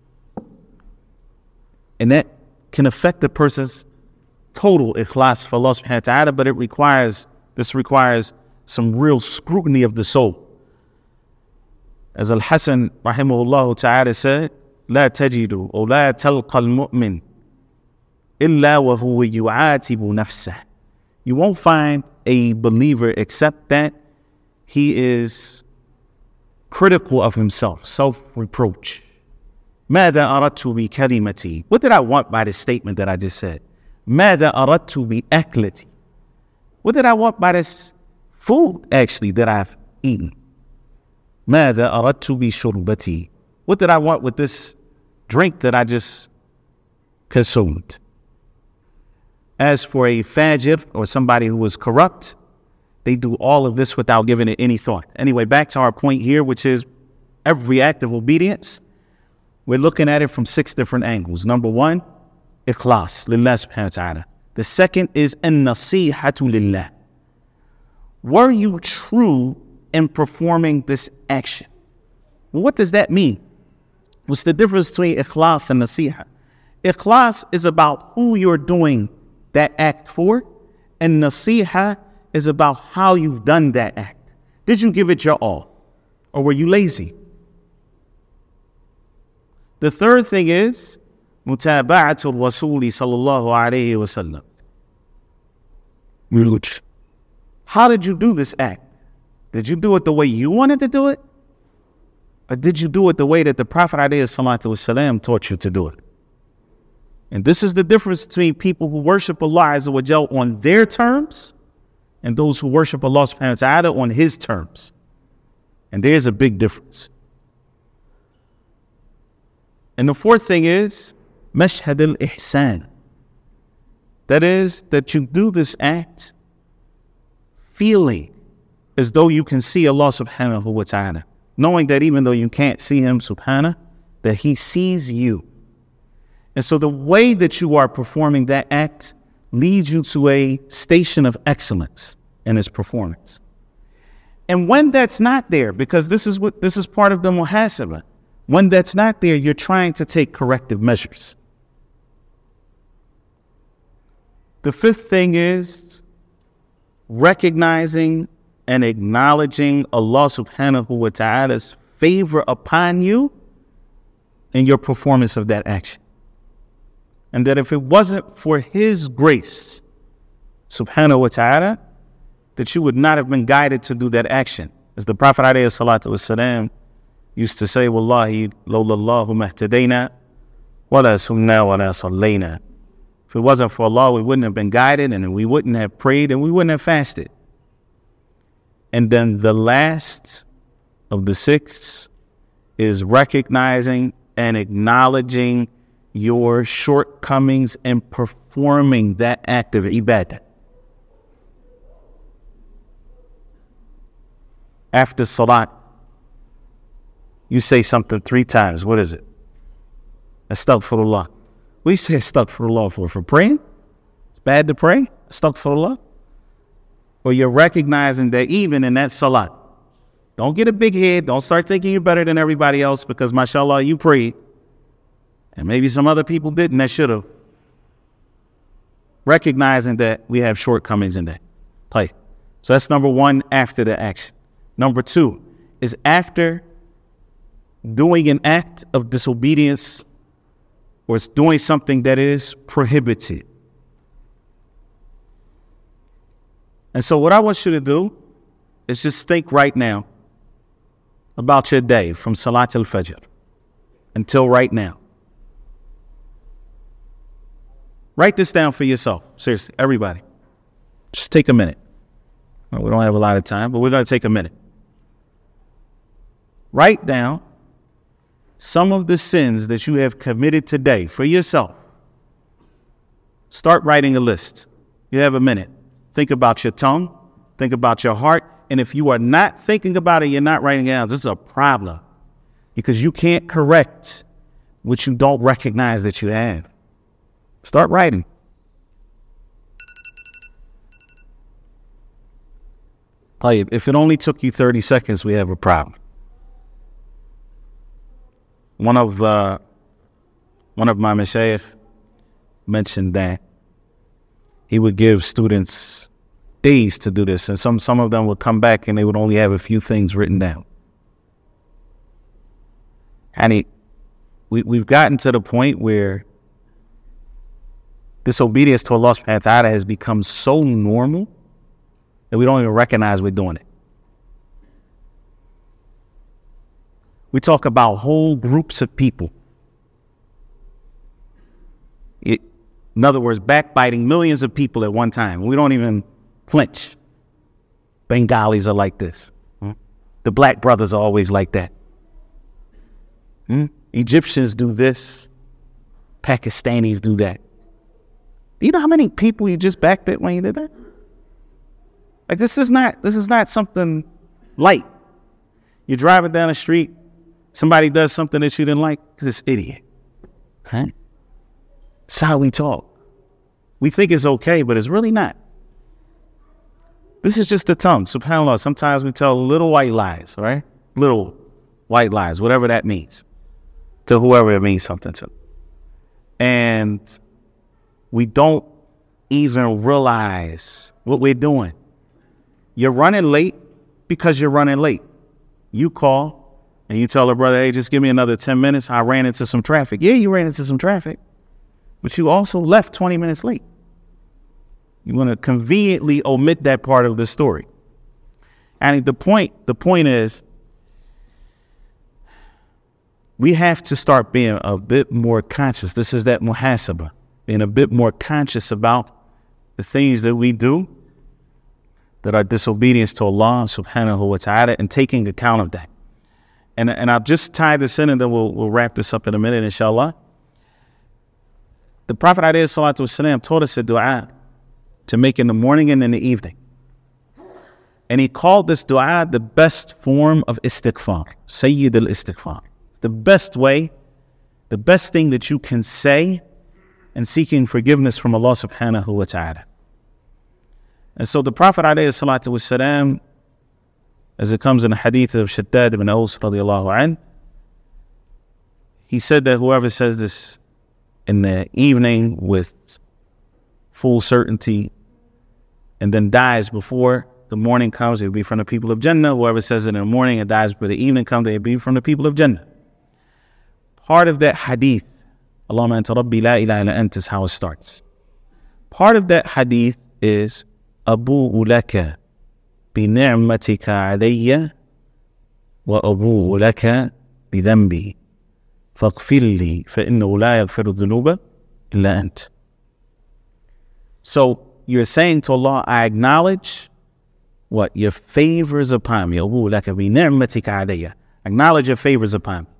And that can affect the person's total ikhlas for Allah subhanahu wa ta'ala, but it requires, this requires some real scrutiny of the soul. As Al-Hasan rahimahullah ta'ala said, لا تجد أو لا تلقى المؤمن إلا وهو يعاتب نفسه. You won't find a believer except that he is critical of himself, self-reproach. ماذا أردت بكلمتي? What did I want by this statement that I just said? ماذا أردت بأكلتي? What did I want by this food, actually, that I've eaten? ماذا أردت بشربتي? What did I want with this drink that I just consumed? As for a fajr, or somebody who is corrupt, they do all of this without giving it any thought. Anyway, back to our point here, which is every act of obedience, we're looking at it from six different angles. Number one, ikhlas, lillah subhanahu wa ta'ala. The second is an-nasihatu lillah. Were you true in performing this action? Well, what does that mean? What's the difference between ikhlas and nasiha? Ikhlas is about who you're doing that act for, and nasiha is about how you've done that act. Did you give it your all, or were you lazy? The third thing is mutaba'atul rasuli sallallahu alayhi wa sallam. How did you do this act? Did you do it the way you wanted to do it? Or did you do it the way that the Prophet ﷺ taught you to do it? And this is the difference between people who worship Allah Azza wa Jal on their terms and those who worship Allah subhanahu wa ta'ala on His terms. And there's a big difference. And the fourth thing is mashhad al-ihsan. That is, that you do this act feeling as though you can see Allah subhanahu wa ta'ala, knowing that even though you can't see Him subhanahu, that He sees you. And so the way that you are performing that act leads you to a station of excellence in its performance. And when that's not there, because this is what this is part of the muhasabah, when that's not there, you're trying to take corrective measures. The fifth thing is recognizing and acknowledging Allah subhanahu wa ta'ala's favor upon you in your performance of that action. And that if it wasn't for His grace, subhanahu wa ta'ala, that you would not have been guided to do that action. As the Prophet alayhi salatu wasalam used to say, Wallahi, lawlallahu mahtadayna, wala sumna wala sallayna. If it wasn't for Allah, we wouldn't have been guided, and we wouldn't have prayed, and we wouldn't have fasted. And then the last of the six is recognizing and acknowledging your shortcomings in performing that act of ibadah. After salat, you say something three times. What is it? Astaghfirullah. What do you say astaghfirullah for? For praying? It's bad to pray? Astaghfirullah? Or you're recognizing that even in that salat, don't get a big head, don't start thinking you're better than everybody else because mashallah you prayed, and maybe some other people didn't that should have. Recognizing that we have shortcomings in that. Play. So that's number one, after the action. Number two is after doing an act of disobedience or it's doing something that is prohibited. And so what I want you to do is just think right now about your day from Salat al-Fajr until right now. Write this down for yourself. Seriously, everybody. Just take a minute. Well, we don't have a lot of time, but we're going to take a minute. Write down some of the sins that you have committed today for yourself. Start writing a list. You have a minute. Think about your tongue. Think about your heart. And if you are not thinking about it, you're not writing it down, this is a problem. Because you can't correct what you don't recognize that you have. Start writing. If it only took you thirty seconds, we have a problem. One of uh, one of my mashayikh mentioned that he would give students days to do this, and some some of them would come back and they would only have a few things written down. And he, we we've gotten to the point where disobedience to Allah subhanahu wa ta'ala has become so normal that we don't even recognize we're doing it. We talk about whole groups of people. It, in other words, backbiting millions of people at one time. We don't even flinch. Bengalis are like this. Hmm? The black brothers are always like that. Hmm? Egyptians do this. Pakistanis do that. Do you know how many people you just backbit when you did that? Like this is not this is not something light. You're driving down the street, somebody does something that you didn't like, because it's idiot. Huh? That's how we talk. We think it's okay, but it's really not. This is just the tongue. SubhanAllah, sometimes we tell little white lies, right? Little white lies, whatever that means, to whoever it means something to. And we don't even realize what we're doing. You're running late because you're running late. You call and you tell a brother, hey, just give me another ten minutes. I ran into some traffic. Yeah, you ran into some traffic, but you also left twenty minutes late. You want to conveniently omit that part of the story. And the point, the point is, we have to start being a bit more conscious. This is that muhasabah, being a bit more conscious about the things that we do that are disobedience to Allah subhanahu wa ta'ala, and taking account of that. And and I'll just tie this in and then we'll, we'll wrap this up in a minute, inshallah. The Prophet alayhi salatu wasalam taught us a dua to make in the morning and in the evening. And he called this dua the best form of istighfar, Sayyid al-istighfar. The best way, the best thing that you can say in seeking forgiveness from Allah subhanahu wa ta'ala. And so the Prophet alayhi salatu wasalam, as it comes in the hadith of Shaddad ibn Aws radiallahu anh, he said that whoever says this in the evening with full certainty and then dies before the morning comes, it will be from the people of Jannah. Whoever says it in the morning and dies before the evening comes, it will be from the people of Jannah. Part of that hadith, Allahumma anta rabbi la ilaha illa anta, is how it starts. Part of that hadith is Abu'u laka bi ni'matika alayya wa abu'u laka bi dhanbi faghfir li fa innahu la yaghfiru dhunuba illa ant. So you're saying to Allah, I acknowledge what? Your favors upon me. Abu'u laka bi ni'matika alayya. Acknowledge your favors upon me.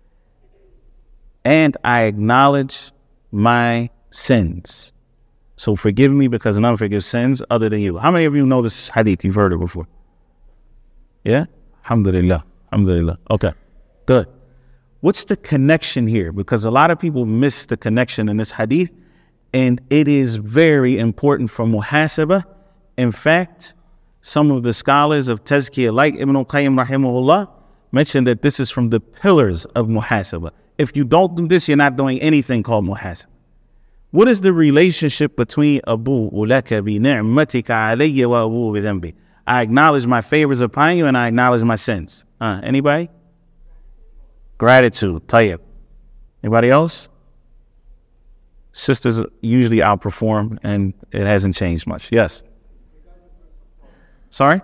And I acknowledge my sins. So forgive me because none forgives sins other than you. How many of you know this hadith? You've heard it before. Yeah? Alhamdulillah. Alhamdulillah. Okay. Good. What's the connection here? Because a lot of people miss the connection in this hadith, and it is very important for muhasabah. In fact, some of the scholars of Tazkiyah, like Ibn al-Qayyim rahimahullah, mentioned that this is from the pillars of muhasabah. If you don't do this, you're not doing anything called muhasabah. What is the relationship between Abu'u laka bi ni'matika alayya wa abu'u bi dhanbi? I acknowledge my favors upon you and I acknowledge my sins. Uh, anybody? Gratitude. Tayyib. Anybody else? Sisters usually outperform and it hasn't changed much. Yes. Sorry?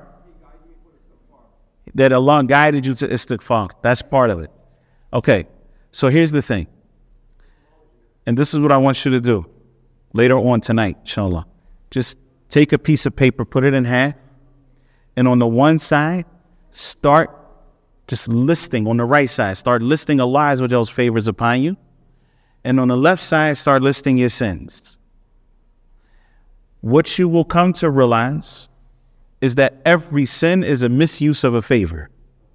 That Allah guided you to istighfar. That's part of it. Okay. So here's the thing. And this is what I want you to do later on tonight, inshallah. Just take a piece of paper, put it in half, and on the one side, start just listing, on the right side, start listing Allah's with those favors upon you. And on the left side, start listing your sins. What you will come to realize is that every sin is a misuse of a favor.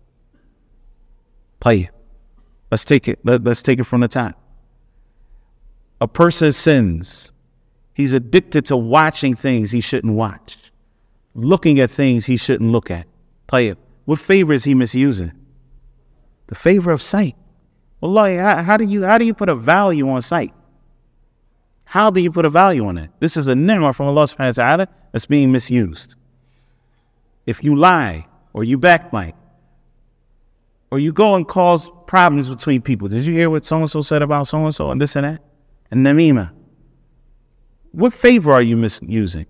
Play. Let's take it. Let, let's take it from the top. A person sins. He's addicted to watching things he shouldn't watch, looking at things he shouldn't look at. Play it. What favor is he misusing? The favor of sight. Wallahi, how, how do you how do you put a value on sight? How do you put a value on it? This is a ni'mah from Allah subhanahu wa ta'ala that's being misused. If you lie, or you backbite, or you go and cause problems between people. Did you hear what so-and-so said about so-and-so and this and that? And namima. What favor are you misusing?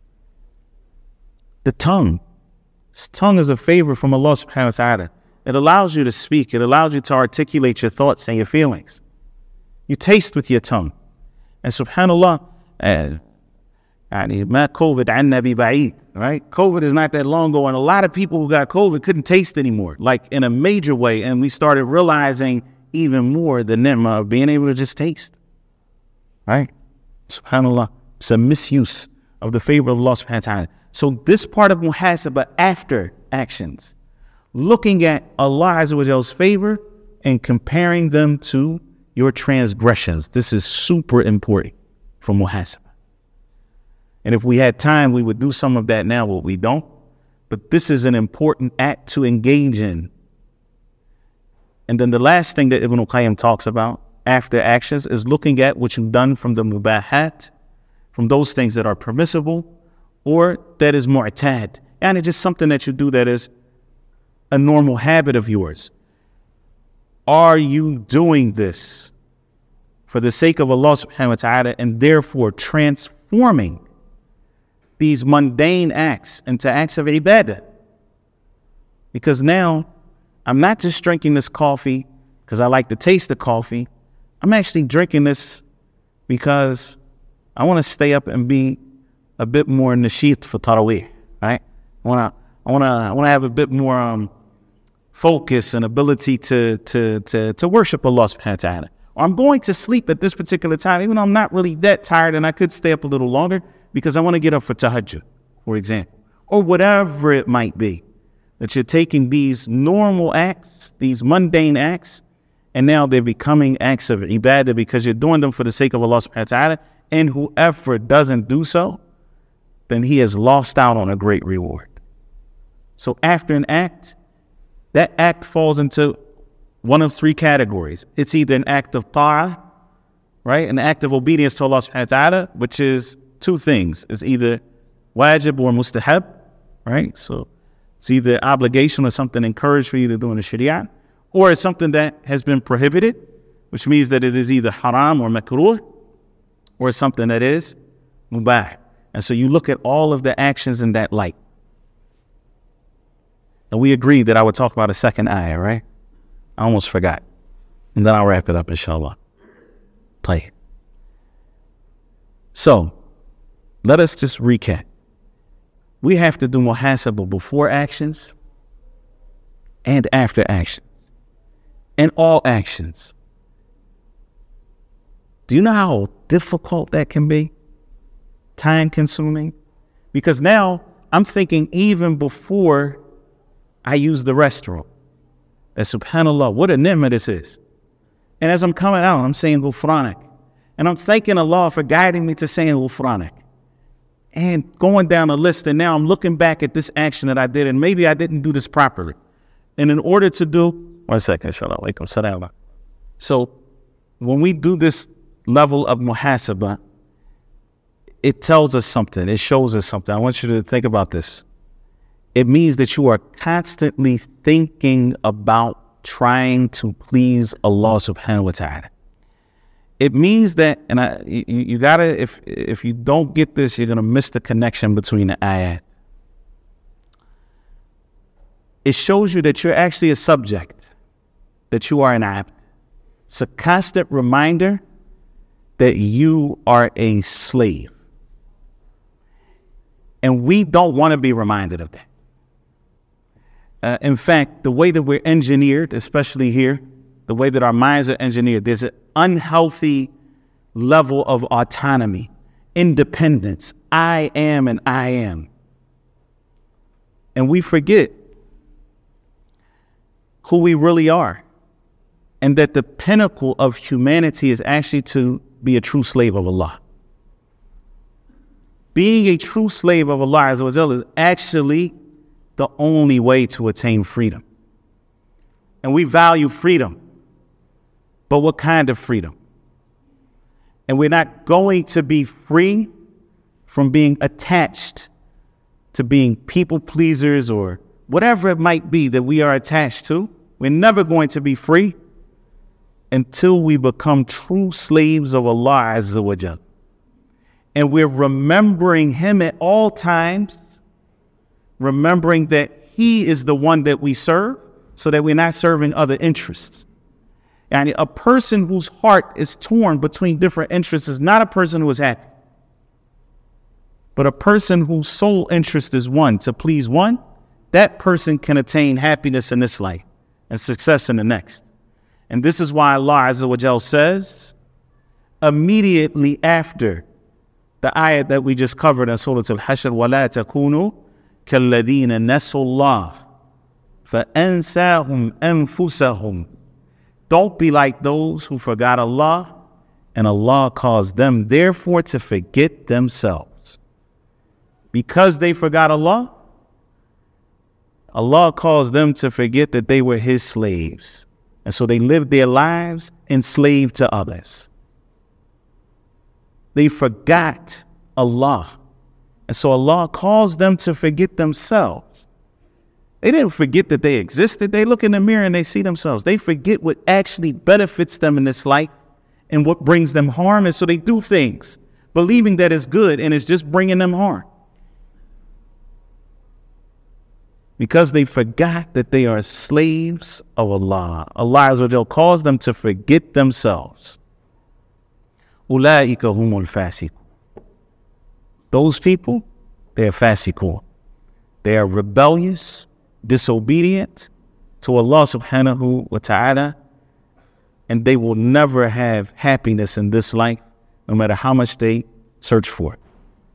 The tongue. This tongue is a favor from Allah subhanahu wa ta'ala. It allows you to speak. It allows you to articulate your thoughts and your feelings. You taste with your tongue. And subhanAllah, uh, ما COVID عنا ببعيد, right? COVID is not that long ago, and a lot of people who got COVID couldn't taste anymore, like in a major way. And we started realizing even more the ni'mah of being able to just taste, right? SubhanAllah, it's a misuse of the favor of Allah subhanahu wa ta'ala. So this part of muhasabah, after actions, looking at Allah Azza wa Jall's favor and comparing them to your transgressions. This is super important for muhasabah. And if we had time, we would do some of that now, but we don't. But this is an important act to engage in. And then the last thing that Ibn al-Qayyim talks about after actions is looking at what you've done from the mubahat, from those things that are permissible, or that is mu'tad. And it's just something that you do that is a normal habit of yours. Are you doing this for the sake of Allah subhanahu wa ta'ala, and therefore transforming these mundane acts into acts of ibadah? Because now I'm not just drinking this coffee because I like the taste of coffee. I'm actually drinking this because I want to stay up and be a bit more nasheet for Taraweeh, right? I want to I want to I want to have a bit more um, focus and ability to to to to worship Allah subhanahu wa ta'ala. Or I'm going to sleep at this particular time, even though I'm not really that tired and I could stay up a little longer, because I want to get up for tahajjud, for example, or whatever it might be. That you're taking these normal acts, these mundane acts, and now they're becoming acts of ibadah because you're doing them for the sake of Allah subhanahu wa ta'ala. And whoever doesn't do so, then he has lost out on a great reward. So after an act, that act falls into one of three categories. It's either an act of ta'ah, right? An act of obedience to Allah subhanahu wa ta'ala, which is two things. It's either wajib or mustahab, right? So it's either obligation or something encouraged for you to do in the sharia, or it's something that has been prohibited, which means that it is either haram or makruh, or something that is mubah. And so you look at all of the actions in that light. And we agreed that I would talk about a second ayah, right? I almost forgot. And then I'll wrap it up, inshallah. Play it. So, let us just recap. We have to do muhasabah before actions and after actions. And all actions. Do you know how difficult that can be? Time consuming? Because now I'm thinking even before I use the restroom, that subhanAllah, what a ni'mah this is. And as I'm coming out, I'm saying ghufranak. And I'm thanking Allah for guiding me to saying ghufranak. And going down the list, and now I'm looking back at this action that I did, and maybe I didn't do this properly. And in order to do, one second, inshallah, alaikum salam. So when we do this level of muhasabah, it tells us something. It shows us something. I want you to think about this. It means that you are constantly thinking about trying to please Allah subhanahu wa ta'ala. It means that, and I, you, you gotta, if if you don't get this, you're gonna miss the connection between the ayat. It shows you that you're actually a subject, that you are an abd. It's a constant reminder that you are a slave. And we don't want to be reminded of that. Uh, in fact, the way that we're engineered, especially here, the way that our minds are engineered, there's an unhealthy level of autonomy, independence. I am and I am. And we forget who we really are. And that the pinnacle of humanity is actually to be a true slave of Allah. Being a true slave of Allah Azza wa Jalla is actually the only way to attain freedom. And we value freedom. But what kind of freedom? And we're not going to be free from being attached to being people pleasers or whatever it might be that we are attached to. We're never going to be free until we become true slaves of Allah Azza wa Jalla. And we're remembering Him at all times, remembering that He is the one that we serve, so that we're not serving other interests. And a person whose heart is torn between different interests is not a person who is happy, but a person whose sole interest is one, to please one. That person can attain happiness in this life and success in the next. And this is why Allah Azza wa Jal says, immediately after the ayat that we just covered in Surah Al-Hashr, وَلَا تَكُونُوا كَالَّذِينَ نَسُوا اللَّهَ فَأَنْسَاهُمْ أَنفُسَهُمْ. Don't be like those who forgot Allah, and Allah caused them therefore to forget themselves. Because they forgot Allah, Allah caused them to forget that they were His slaves. And so they lived their lives enslaved to others. They forgot Allah. And so Allah caused them to forget themselves. They didn't forget that they existed. They look in the mirror and they see themselves. They forget what actually benefits them in this life and what brings them harm. And so they do things believing that it's good and it's just bringing them harm. Because they forgot that they are slaves of Allah. Allah Azza wa Jal caused them to forget themselves. أُولَٰئِكَ هُمُ الْفَاسِقُونَ. Those people, they are fasiqun. They are rebellious, disobedient to Allah subhanahu wa ta'ala, and they will never have happiness in this life, no matter how much they search for it.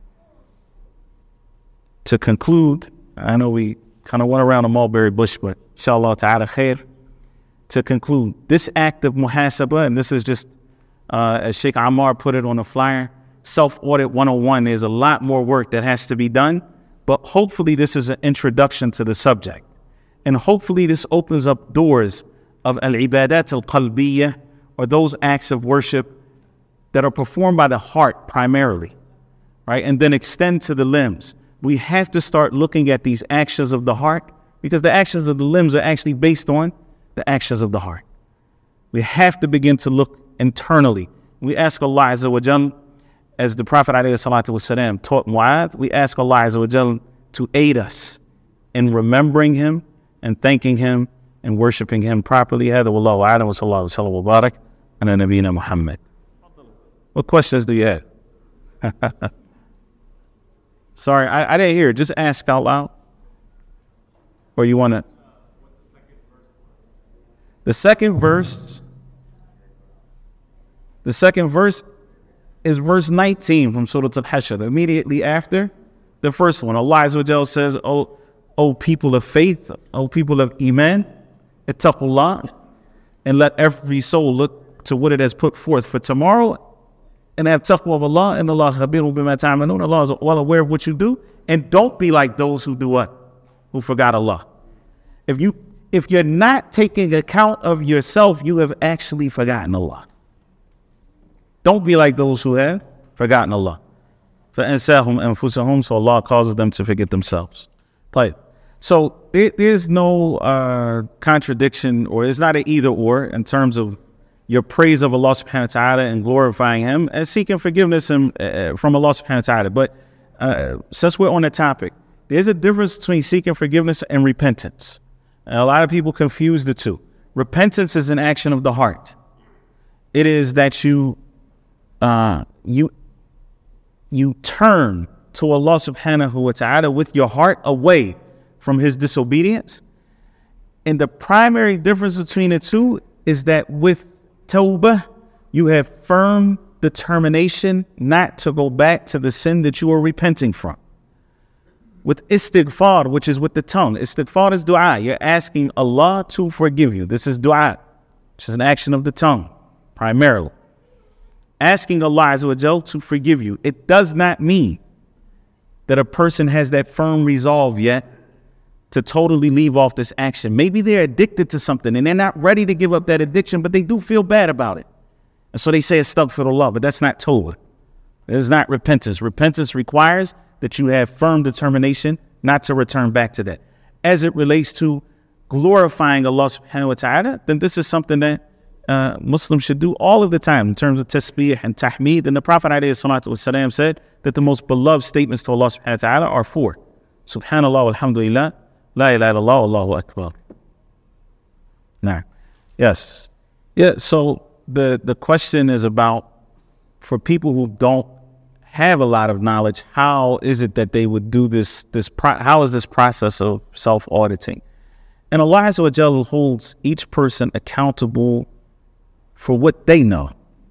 To conclude, I know we kind of went around a mulberry bush, but inshallah ta'ala khair. To conclude, this act of muhasabah, and this is just, uh, as Sheikh Ammar put it on a flyer, self-audit one oh one, there's a lot more work that has to be done, but hopefully this is an introduction to the subject. And hopefully this opens up doors of al-ibadat al-qalbiyyah, or those acts of worship that are performed by the heart primarily, right? And then extend to the limbs. We have to start looking at these actions of the heart, because the actions of the limbs are actually based on the actions of the heart. We have to begin to look internally. We ask Allah Azza wa Jal, as the Prophet alayhi salatu wasalam taught Mu'adh, we ask Allah Azza wa Jal to aid us in remembering Him and thanking Him and worshiping Him properly. Hada wallahu a'lam wa sallallahu wa sallam wa barak ala nabiyyina Muhammad. What questions do you have? Sorry, I, I didn't hear it. Just ask out loud. Or you want to? The second verse. The second verse is verse nineteen from Surah Al-Hashr. Immediately after the first one, Allah Azza wa Jalla says, "O, O people of faith, O people of Iman, ittaqullah, and let every soul look to what it has put forth for tomorrow, and have taqwa of Allah, and Allah khabirun bima ta'malun. Allah is well aware of what you do, and don't be like those who do what? Who forgot Allah." If you if you're not taking account of yourself, you have actually forgotten Allah. Don't be like those who have forgotten Allah. فَأَنْسَاهُمْ أَنفُسَهُمْ. So Allah causes them to forget themselves. Right. So there, there's no uh, contradiction, or it's not an either or in terms of your praise of Allah subhanahu wa ta'ala and glorifying Him and seeking forgiveness and, uh, from Allah subhanahu wa ta'ala. But uh, since we're on the topic, there's a difference between seeking forgiveness and repentance. And a lot of people confuse the two. Repentance is an action of the heart. It is that you uh, you you turn to Allah subhanahu wa ta'ala with your heart away from his disobedience. And the primary difference between the two is that with tawbah, you have firm determination not to go back to the sin that you are repenting from. With istighfar, which is with the tongue, istighfar is dua. You're asking Allah to forgive you. This is dua, which is an action of the tongue, primarily. Asking Allah Azza wa Jal to forgive you. It does not mean that a person has that firm resolve yet to totally leave off this action. Maybe they're addicted to something and they're not ready to give up that addiction, but they do feel bad about it. And so they say astaghfirullah, but that's not tawbah. It is not repentance. Repentance requires that you have firm determination not to return back to that. As it relates to glorifying Allah subhanahu wa ta'ala, then this is something that uh, Muslims should do all of the time in terms of tasbih and tahmeed. And the Prophet alayhi salatu wasalam said that the most beloved statements to Allah subhanahu wa ta'ala are four. Subhanallah, alhamdulillah, la ilaha illallah, Allahu akbar. Now, yes. Yeah, so the, the question is about, for people who don't have a lot of knowledge, how is it that they would do this, this pro- how is this process of self-auditing? And Allah Azza wa Jalla holds each person accountable for what they know.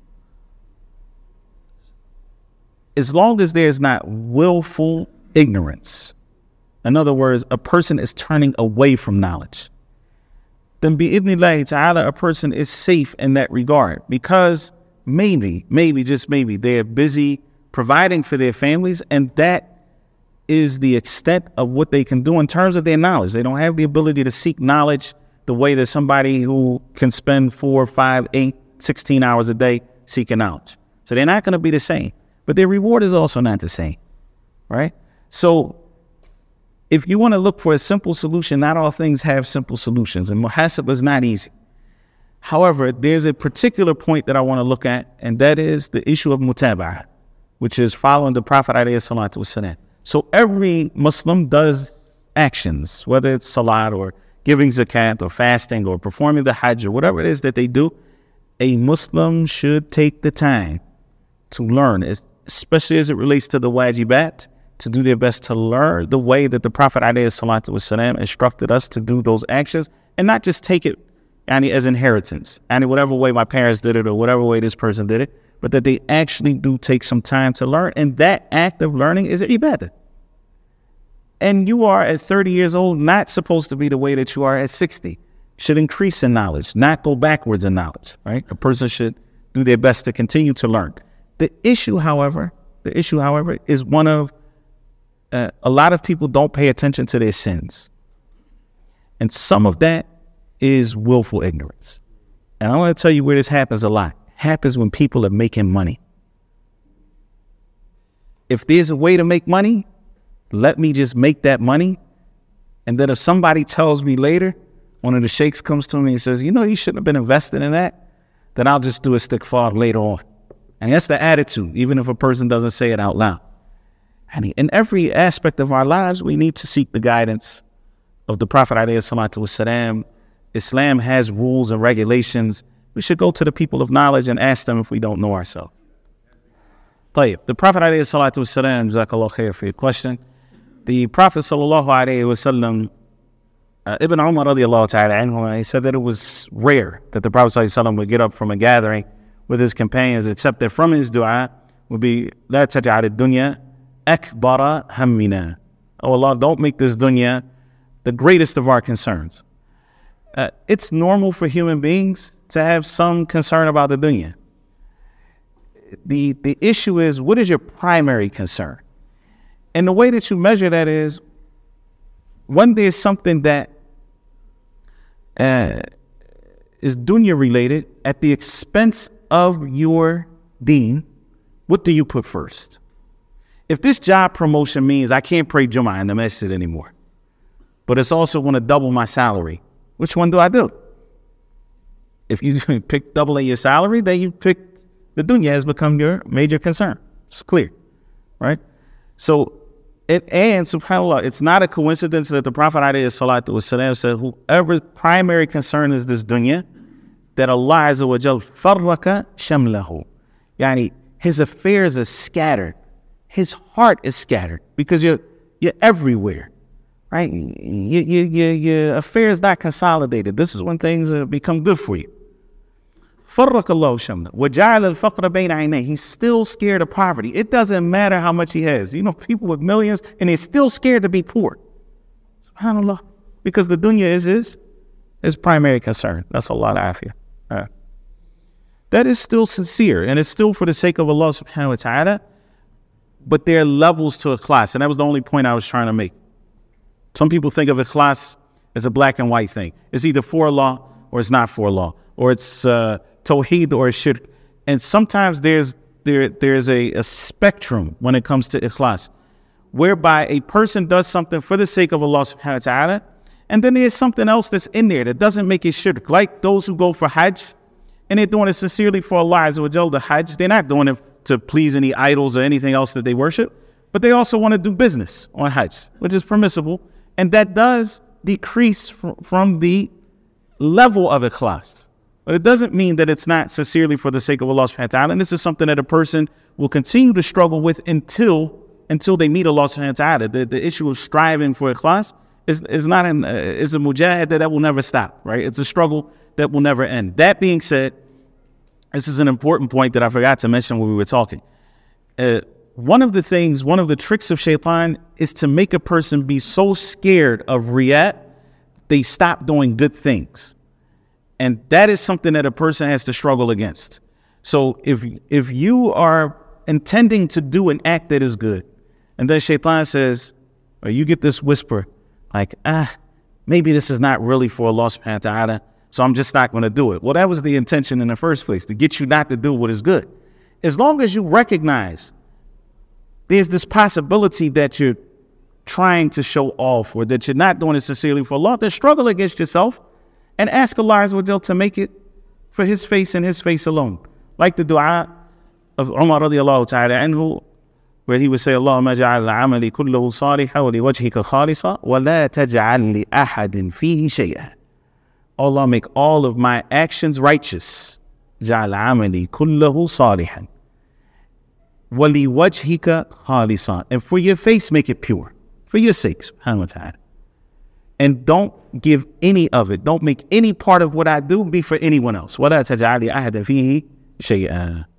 As long as there's not willful ignorance, in other words, a person is turning away from knowledge, then bi'idhnillahi ta'ala, a person is safe in that regard, because maybe, maybe, just maybe, they're busy providing for their families, and that is the extent of what they can do in terms of their knowledge. They don't have the ability to seek knowledge the way that somebody who can spend four, five, eight, sixteen hours a day seeking knowledge. So they're not going to be the same, but their reward is also not the same, right? So if you want to look for a simple solution, not all things have simple solutions, and muhasabah is not easy. However, there's a particular point that I want to look at, and that is the issue of mutaba'ah, which is following the Prophet alayhi salatu wasalam. So every Muslim does actions, whether it's salat or giving zakat or fasting or performing the hajj or whatever it is that they do. A Muslim should take the time to learn, especially as it relates to the wajibat, to do their best to learn the way that the Prophet alayhi salatu wasalam instructed us to do those actions, and not just take it as inheritance, and whatever way my parents did it or whatever way this person did it, but that they actually do take some time to learn. And that act of learning is ibadah. And you are at thirty years old not supposed to be the way that you are at sixty. Should increase in knowledge, not go backwards in knowledge, right? A person should do their best to continue to learn. The issue, however, the issue, however, is one of uh, a lot of people don't pay attention to their sins. And some of that is willful ignorance. And I want to tell you where this happens a lot. Happens when people are making money. If there's a way to make money, let me just make that money. And then if somebody tells me later, one of the sheikhs comes to me and says, you know, you shouldn't have been invested in that, then I'll just do a istighfar later on. And that's the attitude, even if a person doesn't say it out loud. And in every aspect of our lives, we need to seek the guidance of the Prophet alayhi salatu wasalam. Islam has rules and regulations. We should go to the people of knowledge and ask them if we don't know ourselves. طيب, the Prophet alayhi salatu wasalam, jazakallah khair for your question. The Prophet sallallahu alayhi wasallam, uh, Ibn Umar radiallahu ta'ala anhu, he said that it was rare that the Prophet sallallahu alayhi wasallam would get up from a gathering with his companions, except that from his dua would be, لا تجعل الدنيا أكبر همنا. Oh Allah, don't make this dunya the greatest of our concerns. Uh, it's normal for human beings to have some concern about the dunya. The, the issue is, what is your primary concern? And the way that you measure that is, when there's something that uh, is dunya related at the expense of your deen, what do you put first? If this job promotion means I can't pray Jummah in the masjid anymore, but it's also going to double my salary, which one do I do? If you pick doubling your salary, then you pick the dunya has become your major concern. It's clear, right? So, it, and subhanAllah, it's not a coincidence that the Prophet ﷺ said, whoever's primary concern is this dunya, that Allah Azza wa Jal farraka shamlahu. Yani, his affairs are scattered. his heart is scattered because you're you're everywhere, right? Your, your, your, your affair is not consolidated. This is when things uh, become good for you. فَرَّقَ اللَّهُ شَمْلَهُ وَجَعَلَ الْفَقْرَ بَيْنَ عَيْنَيْهِ. He's still scared of poverty. It doesn't matter how much he has. You know, people with millions, and they're still scared to be poor. SubhanAllah. Because the dunya is his, his primary concern. That's a lot of afiyah. Uh, that is still sincere, and it's still for the sake of Allah subhanahu wa ta'ala, but there are levels to ikhlas, and that was the only point I was trying to make. Some people think of ikhlas as a black and white thing. It's either for Allah or it's not for Allah, or it's uh, tawheed or shirk. And sometimes there's there there's a, a spectrum when it comes to ikhlas, whereby a person does something for the sake of Allah subhanahu wa ta'ala, and then there's something else that's in there that doesn't make it shirk. Like those who go for hajj, and they're doing it sincerely for Allah Azza wa Jal, the hajj. They're not doing it to please any idols or anything else that they worship, but they also want to do business on hajj, which is permissible, and that does decrease fr- from the level of ikhlas. But it doesn't mean that it's not sincerely for the sake of Allah subhanahu wa ta'ala. And this is something that a person will continue to struggle with until until they meet Allah subhanahu wa ta'ala. The, the issue of striving for ikhlas is, is not an, uh, is a mujahid that, that will never stop, right? It's a struggle that will never end. That being said, this is an important point that I forgot to mention when we were talking. Uh, one of the things, one of the tricks of shaitan is to make a person be so scared of riyat, they stop doing good things. And that is something that a person has to struggle against. So if if you are intending to do an act that is good, and then shaitan says, or you get this whisper, like, ah, maybe this is not really for Allah subhanahu wa ta'ala, so I'm just not going to do it. Well, that was the intention in the first place, to get you not to do what is good. As long as you recognize there's this possibility that you're trying to show off, or that you're not doing it sincerely for Allah, then struggle against yourself and ask Allah Azza wa Jal to make it for His face and His face alone. Like the dua of Umar radiallahu ta'ala anhu, where he would say, Allahumma ja'al amali kullahu saliha wa liwajhika khalisa wa la taj'al li ahadin fihi shay'a. Allah, make all of my actions righteous. Ja'al amali kullahu salihan wa liwajhika khalisa. And for your face, make it pure. For your sake, subhanahu wa ta'ala. And don't give any of it. Don't make any part of what I do be for anyone else. وَلَا تَجْعَلِ أَحَدًا فِيهِ شَيْئًا.